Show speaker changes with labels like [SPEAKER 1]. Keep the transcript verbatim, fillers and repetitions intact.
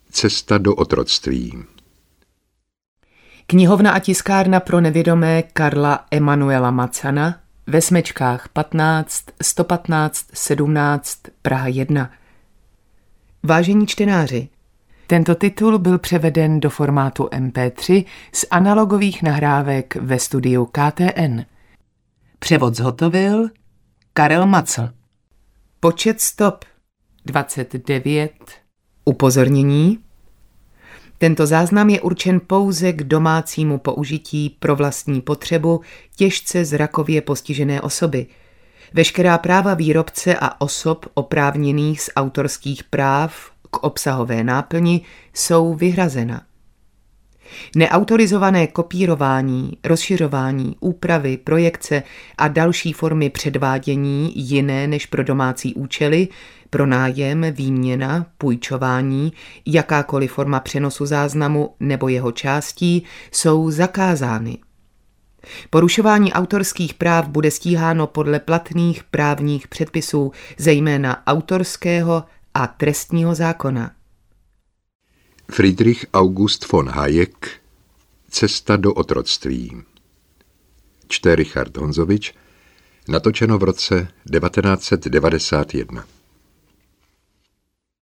[SPEAKER 1] Cesta do otroctví.
[SPEAKER 2] Knihovna a tiskárna pro nevědomé Karla Emanuela Macana ve Smečkách patnáct, sto patnáct, sedmnáct, Praha jedna. Vážení čtenáři, tento titul byl převeden do formátu em pé tři z analogových nahrávek ve studiu K T N. Převod zhotovil Karel Macl. Počet stop dvacet devět. Upozornění. Tento záznam je určen pouze k domácímu použití pro vlastní potřebu těžce zrakově postižené osoby. Veškerá práva výrobce a osob oprávněných z autorských práv k obsahové náplni jsou vyhrazena. Neautorizované kopírování, rozšiřování, úpravy, projekce a další formy předvádění jiné než pro domácí účely, pronájem, výměna, půjčování, jakákoliv forma přenosu záznamu nebo jeho částí jsou zakázány. Porušování autorských práv bude stíháno podle platných právních předpisů, zejména autorského a trestního zákona.
[SPEAKER 1] Friedrich August von Hayek. Cesta do otroctví. Čte Richard Honzovič. Natočeno v roce devatenáct set devadesát jedna.